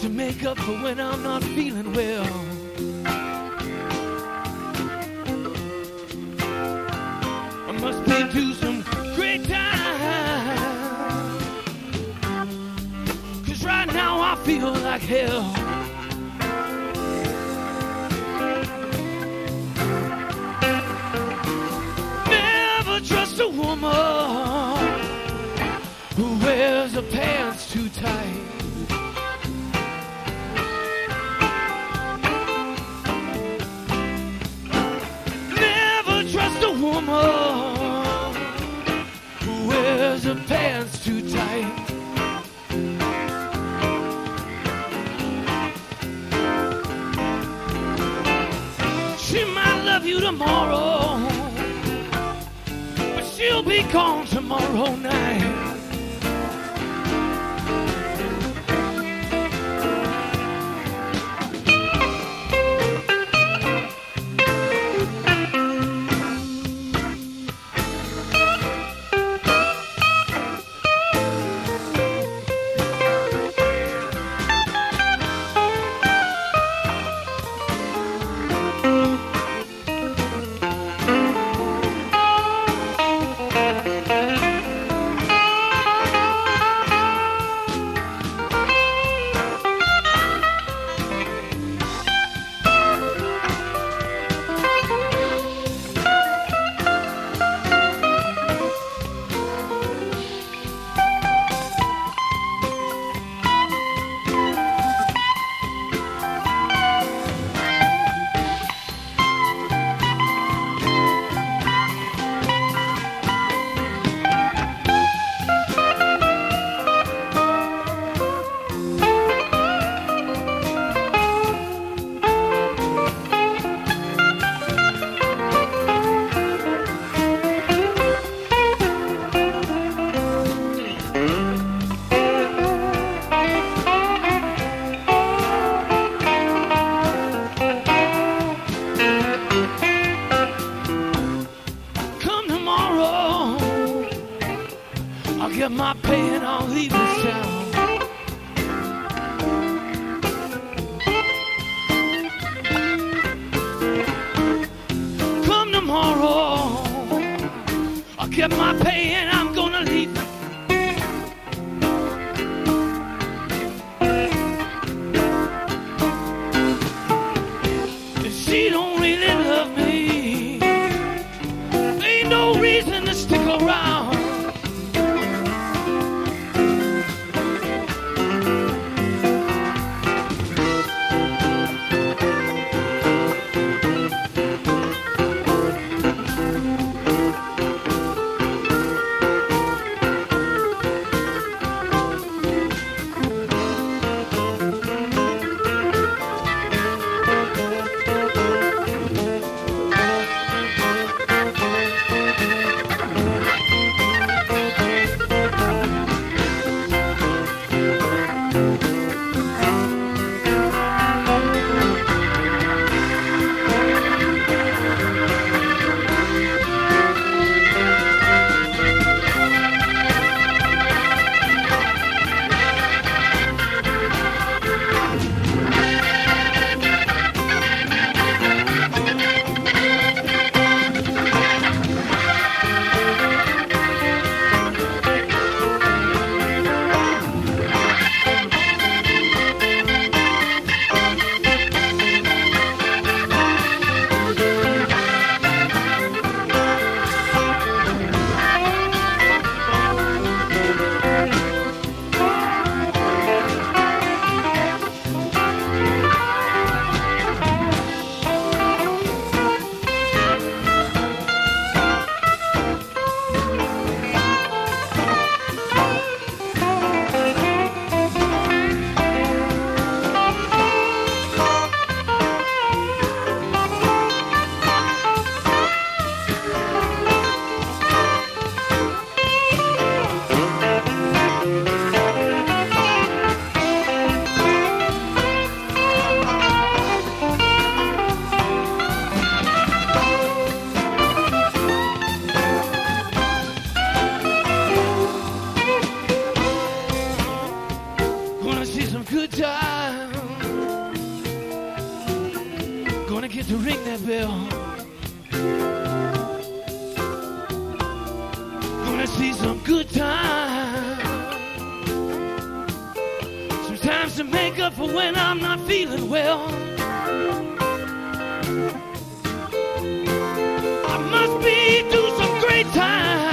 to make up for when I'm not feeling well. I must be due some great time, 'cause right now I feel like hell. Never trust a woman who wears her pants too tight. Trust a woman who wears her pants too tight. She might love you tomorrow, but she'll be gone tomorrow night. Get my pay and I'll leave this town. Come tomorrow, I'll get my pay and I'm gonna leave. If she don't really love me, ain't no reason to stick around. to ring that bell. Gonna see some good times. Sometimes to make up for when I'm not feeling well. I must be through some great times.